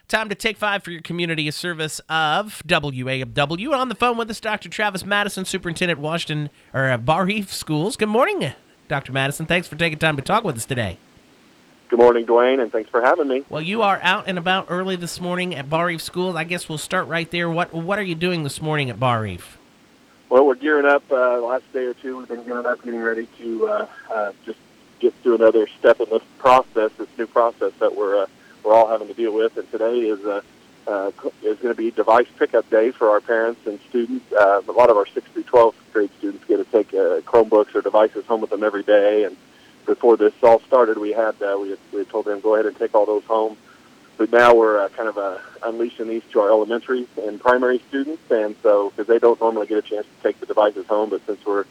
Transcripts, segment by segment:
Time to take 5 for your community, a service of WAW. On the phone with us, Dr. Travis Madison, Superintendent Bar Reef Schools. Good morning, Dr. Madison. Thanks for taking time to talk with us today. Good morning, Dwayne, and thanks for having me. Well, you are out and about early this morning at Bar Reef Schools. I guess we'll start right there. What are you doing this morning at Bar Reef? Well, we're gearing up. The last day or two, we've been gearing up, getting ready to just get through another step in this new process that we're all having to deal with. And today is going to be device pickup day for our parents and students. A lot of our 6th through 12th grade students get to take Chromebooks or devices home with them every day. And before this all started, we had told them go ahead and take all those home. But now we're unleashing these to our elementary and primary students, and so because they don't normally get a chance to take the devices home, but since we're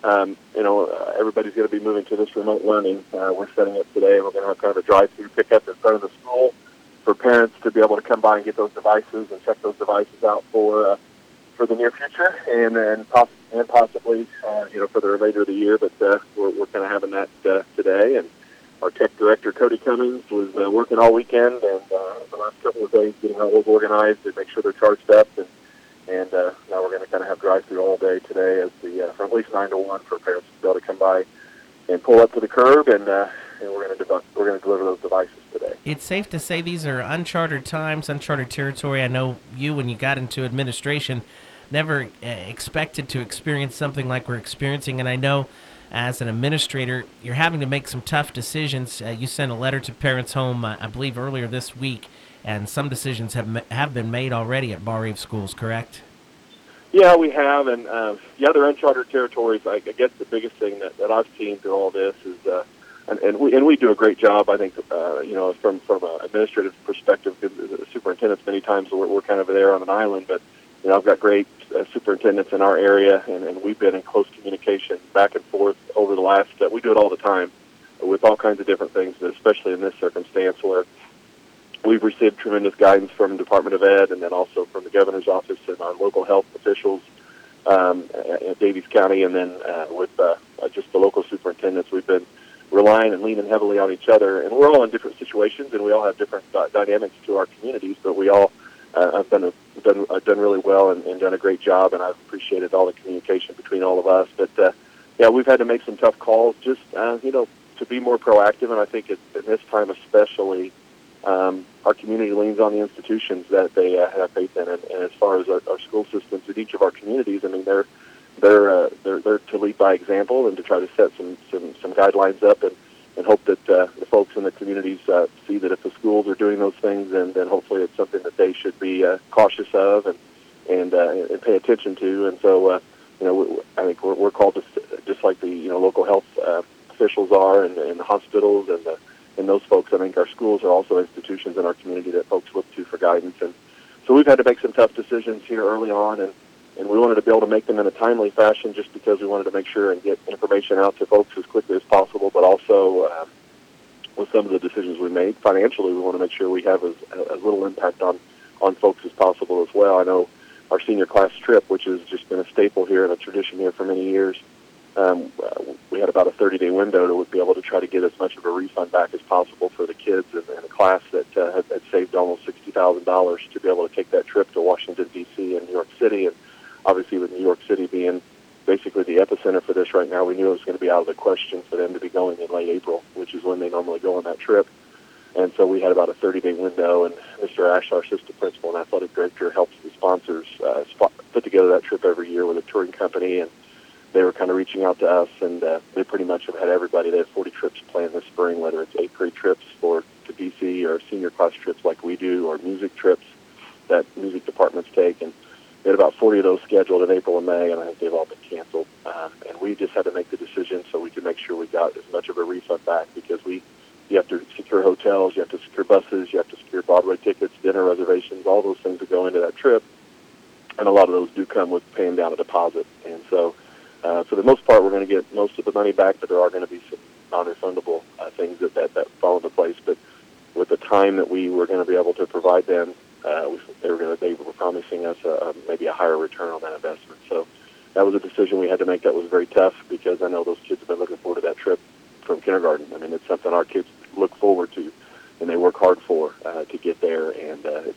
everybody's going to be moving to this remote learning, we're setting up today. We're going to have kind of a drive-through pickup in front of the school for parents to be able to come by and get those devices and check those devices out for the near future, and then possibly for the remainder of the year. But we're kind of having that today. And our tech director, Cody Cummings, was working all weekend and the last couple of days getting all those organized to make sure they're charged up. And now we're going to kind of have drive-through all day today from at least 9 to 1 for parents to be able to come by and pull up to the curb, and we're going to deliver those devices today. It's safe to say these are uncharted times, uncharted territory. I know you, when you got into administration, never expected to experience something like we're experiencing, and I know as an administrator, you're having to make some tough decisions. You sent a letter to parents home, I believe, earlier this week, and some decisions have been made already at Bar Reef Schools, correct? Yeah, we have, and they're uncharted territories. I guess the biggest thing that I've seen through all this is, and we do a great job, I think, from an administrative perspective, because the superintendents many times we're kind of there on an island, but I've got great superintendents in our area, and we've been in close communication back and forth over the last, we do it all the time with all kinds of different things, but especially in this circumstance where we've received tremendous guidance from the Department of Ed and then also from the governor's office and our local health officials at Davies County, and then with just the local superintendents. We've been relying and leaning heavily on each other, and we're all in different situations, and we all have different dynamics to our communities, but we all have done really well and done a great job, and I've appreciated all the communication between all of us. But we've had to make some tough calls, just to be more proactive, and I think in this time especially, our community leans on the institutions that they have faith in, and as far as our school systems in each of our communities, I mean they're to lead by example and to try to set some guidelines up and hope that the folks in the communities see that if the schools are doing those things, then hopefully it's something that they should be cautious of and pay attention to. And so, I think we're called to, just like the local health officials are, and the hospitals and those folks. I think our schools are also institutions in our community that folks look to for guidance. And so we've had to make some tough decisions here early on, and we wanted to be able to make them in a timely fashion just because we wanted to make sure and get information out to folks as quickly as possible, but also with some of the decisions we made financially, we want to make sure we have as little impact on folks as possible as well. I know our senior class trip, which has just been a staple here and a tradition here for many years, we had about a 30-day window to be able to try to get as much of a refund back as possible for the kids in a class that had saved almost $60,000 to be able to take that trip to Washington, D.C. and New York City. And obviously with New York City being basically the epicenter for this right now, we knew it was going to be out of the question for them to be going in late April, which is when they normally go on that trip. And so we had about a 30-day window, and Mr. Ash, our assistant principal and athletic director, helps the sponsors put together that trip every year with a touring company, and they were kind of reaching out to us, and they pretty much have had everybody. They have 40 trips planned this spring, whether it's 8th grade trips to D.C. or senior class trips like we do, or music trips that music departments take. And we had about 40 of those scheduled in April and May, and I think they've all been canceled. And we just had to make the decision so we could make sure we got as much of a refund back, because you have to secure hotels, you have to secure buses, you have to secure Broadway tickets, dinner reservations, all those things that go into that trip. And a lot of those do come with paying down a deposit. And so for the most part, we're going to get most of the money back, but there are going to be some non-refundable things that fall into place. But with the time that we were going to be able to provide them, they were promising us maybe a higher return on that investment. So that was a decision we had to make that was very tough, because I know those kids have been looking forward to that trip from kindergarten. I mean, it's something our kids look forward to, and they work hard for to get there. And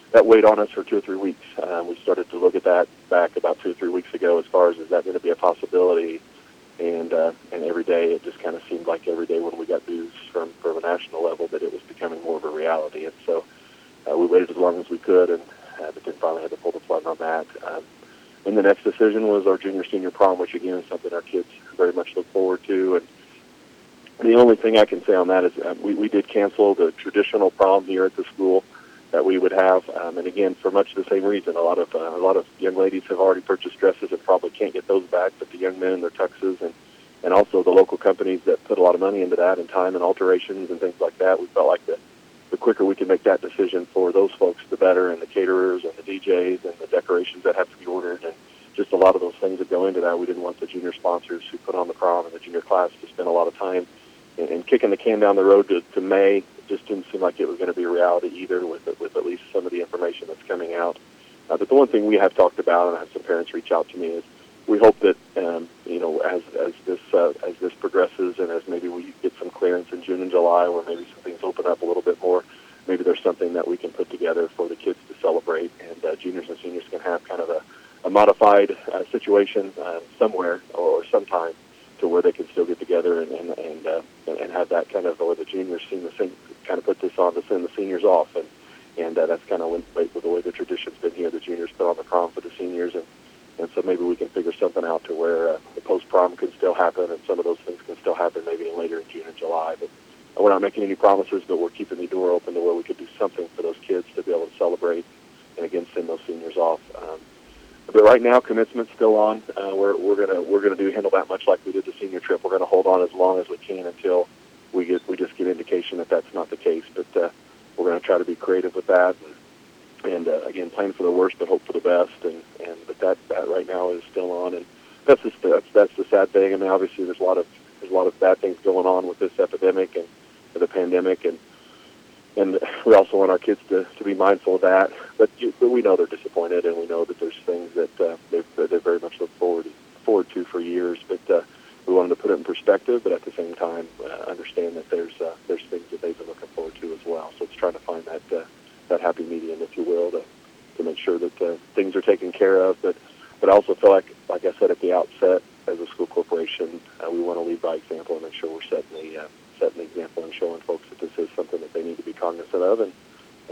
that weighed on us for 2 or 3 weeks. We started to look at that back about 2 or 3 weeks ago as far as is that going to be a possibility. And every day it just kind of seemed like every day when we got news from a national level that it was becoming more of a reality. And so we waited as long as we could, and but then finally had to pull the plug on that. And the next decision was our junior-senior prom, which again is something our kids very much look forward to. And the only thing I can say on that is we did cancel the traditional prom here at the school that we would have, and again for much the same reason. A lot of young ladies have already purchased dresses and probably can't get those back, but the young men in their tuxes and also the local companies that put a lot of money into that and time and alterations and things like that, we felt like the quicker we can make that decision for those folks, the better, and the caterers and the DJs and the decorations that have to be ordered and just a lot of those things that go into that. We didn't want the junior sponsors who put on the prom and the junior class to spend a lot of time and kicking the can down the road to May. It just didn't seem like it was going to be a reality either with at least some of the information that's coming out. But the one thing we have talked about, and I have some parents reach out to me, is we hope that as this progresses and as maybe we get some clearance in June and July, or maybe some things open up a little bit more, maybe there's something that we can put together for the kids to celebrate, and juniors and seniors can have kind of a modified situation somewhere or sometime to where they can still get together and have that kind of, or the juniors kind of put this on to send the seniors off, and that's kind of with the way the tradition's been here. The juniors put on the prom for the seniors, and so maybe we can figure something out to where the post-prom can still happen, and some of those things can still happen maybe later in June and July. But we're not making any promises, but we're keeping the door open to where we could do something for those kids to be able to celebrate and again send those seniors off. But right now, commencement's still on. We're gonna handle that much like we did the senior trip. We're gonna hold on as long as we can until we just get indication that that's not the case. But we're gonna try to be creative with that, and again, plan for the worst but hope for the best. But that right now is still on, and that's the sad thing. I mean, obviously there's a lot of bad things going on with this epidemic and the pandemic, and we also want our kids to be mindful of that. But we know they're disappointed, and we know that there's things that they very much look forward to for years. But we want them to put it in perspective, but at the same time understand that there's things that they've been looking forward to as well. So it's trying to find that happy medium, if you will, to make sure that things are taken care of. But I also feel like I said at the outset, as a school corporation, we want to lead by example and make sure we're setting the example and showing folks that this is something that they need to be cognizant of and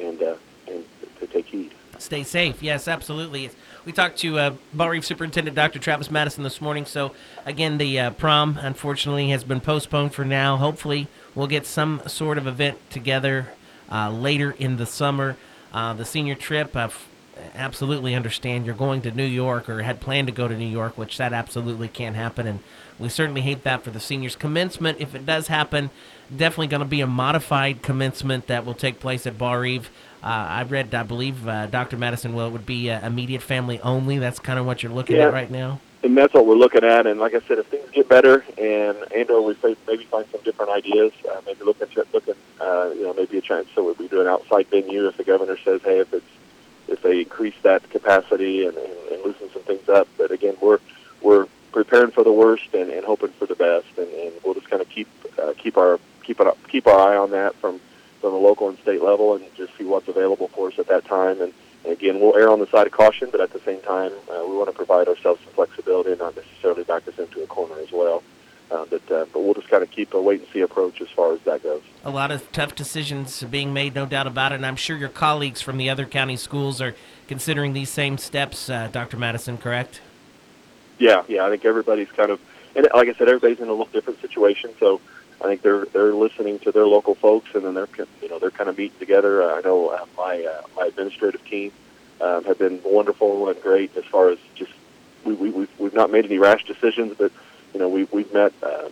to take heed. Stay safe. Yes, absolutely. We talked to Belle Reeve Superintendent Dr. Travis Madison this morning. So, again, the prom, unfortunately, has been postponed for now. Hopefully, we'll get some sort of event together later in the summer. The senior trip, absolutely understand you're going to New York or had planned to go to New York, which that absolutely can't happen, and we certainly hate that for the seniors. Commencement, if it does happen, definitely going to be a modified commencement that will take place at Belle Reeve. I believe, Dr. Madison, it would be immediate family only. That's kind of what you're looking at right now. And that's what we're looking at. And like I said, if things get better or we maybe find some different ideas, maybe maybe a chance so we do an outside venue if the governor says, hey, if they increase that capacity and loosen some things up. But again, we're preparing for the worst and hoping for the best, and we'll just kind of keep our eye on that from the local and state level and just see what's available for us at that time. And again, we'll err on the side of caution, but at the same time, we want to provide ourselves some flexibility and not necessarily back us into a corner as well. But we'll just kind of keep a wait-and-see approach as far as that goes. A lot of tough decisions being made, no doubt about it, and I'm sure your colleagues from the other county schools are considering these same steps, Dr. Madison, correct? Yeah, I think everybody's kind of, and like I said, everybody's in a little different situation, so I think they're listening to their local folks, and then they're kind of meeting together. I know my administrative team have been wonderful and great as far as just we've not made any rash decisions, but we've met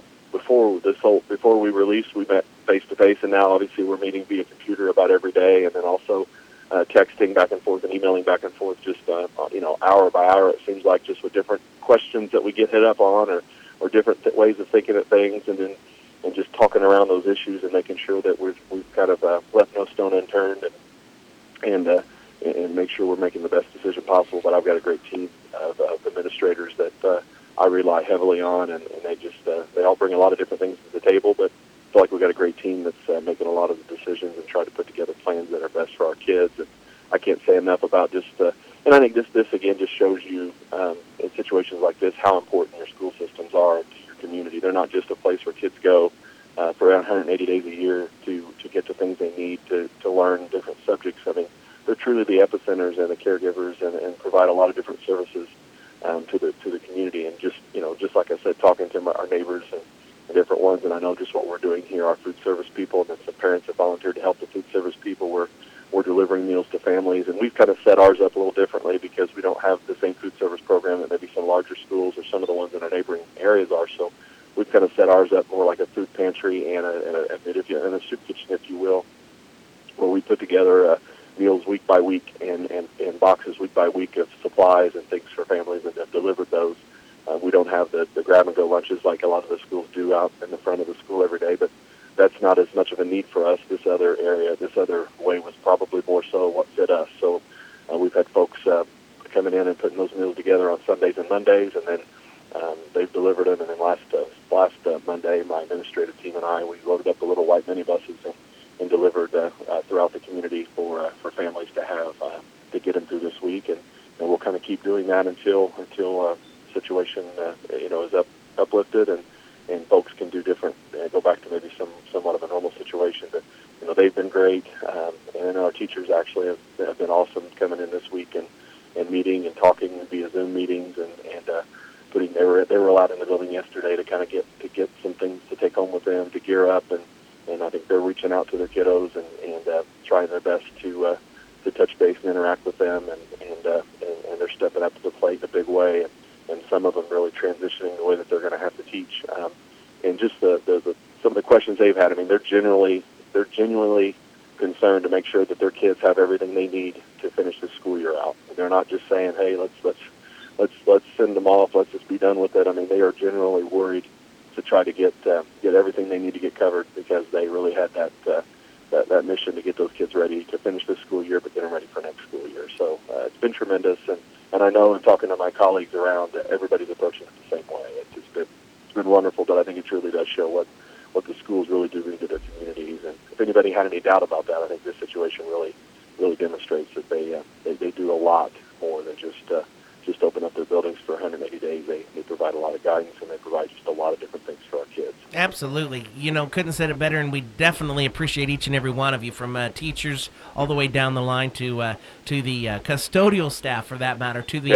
before we released, we met face to face, and now obviously we're meeting via computer about every day, and then also texting back and forth and emailing back and forth just hour by hour. It seems like just with different questions that we get hit up on or different ways of thinking of things, and just talking around those issues and making sure that we've kind of left no stone unturned and make sure we're making the best decision possible. But I've got a great team of administrators that I rely heavily on, and they all bring a lot of different things to the table, but I feel like we've got a great team that's making a lot of the decisions and trying to put together plans that are best for our kids. And I can't say say enough about just, and I think this again just shows you in situations like this how important your school systems are to your community. They're not just a place where kids go for around 180 days a year to get the things they need to learn different subjects. I mean, they're truly the epicenters and the caregivers and provide a lot of different services to the community. And just like I said, talking to our neighbors and different ones, and I know just what we're doing here, our food service people, and then some parents have volunteered to help the food service people. We're delivering meals to families, and we've kind of set ours up a little differently because we don't have the same food service program that maybe some larger schools or some of the ones in our neighboring areas are. So we've kind of set ours up more like a food pantry and a soup kitchen, if you will, where we put together meals week by week and boxes week by week of supplies and things for families, and have delivered those. We don't have the grab-and-go lunches like a lot of the schools do out in the front of the school every day, but that's not as much of a need for us. This other way was probably more so what fit us. So we've had folks coming in and putting those meals together on Sundays and Mondays, and then they've delivered them. And then last Monday, my administrative team and I, we loaded up the little white minibuses and delivered throughout the community for families to have to get them through this week. And we'll kind of keep doing that until situation is uplifted and folks can do different, go back to maybe somewhat of a normal situation. But they've been great, and our teachers actually have been awesome coming in this week and meeting and talking via Zoom meetings and they were allowed in the building yesterday to kind of get some things to take home with them to gear up, and I think they're reaching out to their kiddos and trying their best to touch base and interact with them, and they're stepping up to the plate in a big way. And some of them really transitioning the way that they're going to have to teach. And just some of the questions they've had, I mean, they're genuinely concerned to make sure that their kids have everything they need to finish the school year out. And they're not just saying, hey, let's send them off, let's just be done with it. I mean, they are generally worried to try to get everything they need to get covered, because they really had that mission to get those kids ready to finish this school year, but get them ready for next school year. So it's been tremendous, and I know in talking to my colleagues around, everybody's approaching it the same way. It's been wonderful, but I think it truly does show what the schools really do bring to their communities. And if anybody had any doubt about that, I think this situation really demonstrates that they do a lot more than just open up their buildings for 180 days. They provide a lot of guidance, and they provide just a lot of different things for our kids. Absolutely. Couldn't have said it better, and we definitely appreciate each and every one of you, from teachers all the way down the line to the custodial staff, for that matter, to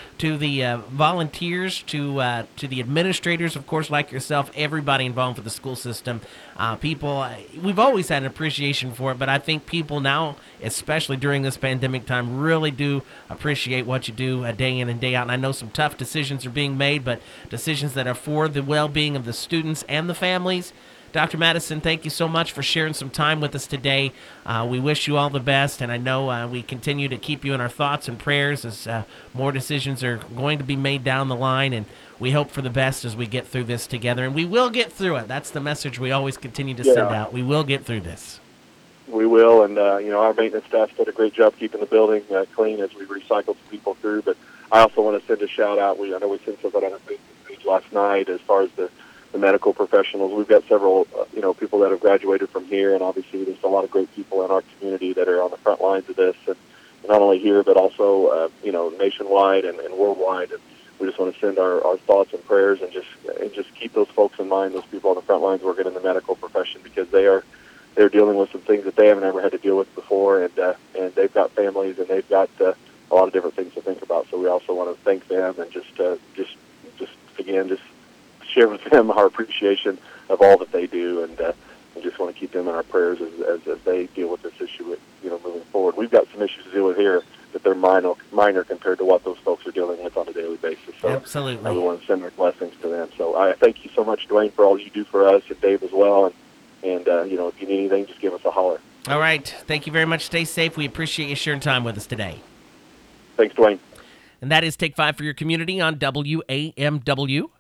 the volunteers, to the administrators, of course, like yourself, everybody involved with the school system. People, we've always had an appreciation for it, but I think people now, especially during this pandemic time, really do appreciate what you do day in and day out. And I know some tough decisions are being made, but decisions that are for the well-being of the students and the families. Dr. Madison, thank you so much for sharing some time with us today. We wish you all the best, and I know we continue to keep you in our thoughts and prayers as more decisions are going to be made down the line, and we hope for the best as we get through this together. And we will get through it. That's the message we always continue to send out. We will get through this. We will, and our maintenance staff did a great job keeping the building clean as we recycled people through. But I also want to send a shout out. I know we sent something on our Facebook page last night as far as the medical professionals. We've got several people that have graduated from here, and obviously there's a lot of great people in our community that are on the front lines of this, and not only here but also nationwide and worldwide. And we just want to send our thoughts and prayers and just keep those folks in mind, those people on the front lines working in the medical profession, because they're dealing with some things that they haven't ever had to deal with before, and they've got families and they've got a lot of different things to think about. So we also want to thank them and just share with them our appreciation of all that they do, and just want to keep them in our prayers as they deal with this issue, moving forward. We've got some issues to deal with here, but they're minor compared to what those folks are dealing with on a daily basis. So absolutely, we want to send our blessings to them. So I thank you so much, Dwayne, for all you do for us, and Dave as well. And if you need anything, just give us a holler. All right. Thank you very much. Stay safe. We appreciate you sharing time with us today. Thanks, Dwayne. And that is Take 5 for your community on WAMW.